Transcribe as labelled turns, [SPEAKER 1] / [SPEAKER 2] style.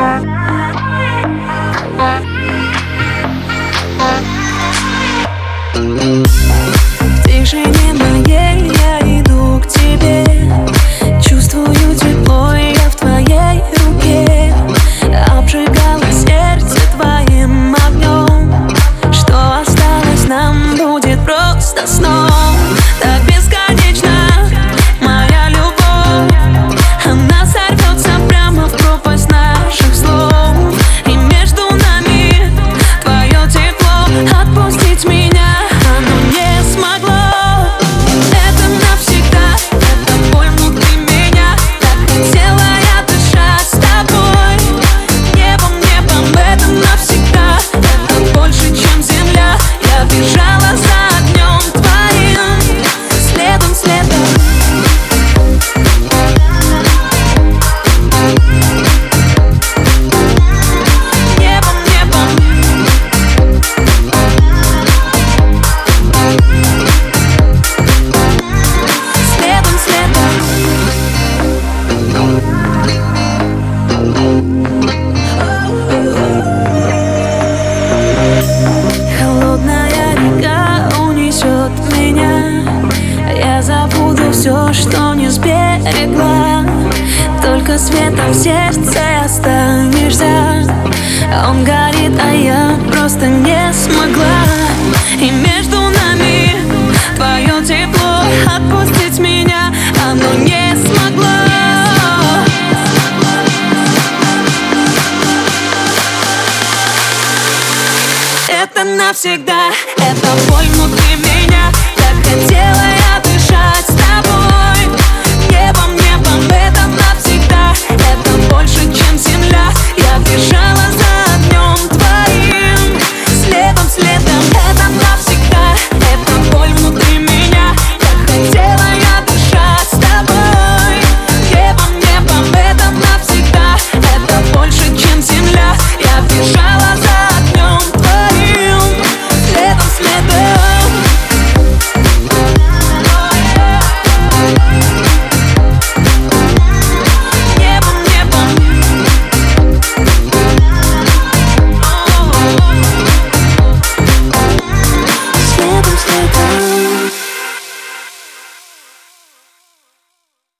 [SPEAKER 1] В тишине моей я иду к тебе, чувствую тепло, я в твоей руке. Обжигало сердце твоим огнем, что осталось нам будет просто сном. Так бесконечно моя любовь, она сорвется прямо в пропасть наших слов. И между нами твое тепло, отпустить меня оно не смогло. Это навсегда, это боль внутри меня. Так хотела я дышать с тобой небом, небом. Это навсегда, это больше, чем земля. Я бежала за огнем твоим, следом, следом. Небом, небом. Следом, следом. Холодная река унесет меня, я забуду все, что не сберегла. Только светом в сердце останешься. Он горит, а я просто не смогла. И между нами твое тепло, отпустить меня оно не смогло. Это навсегда, это боль внутри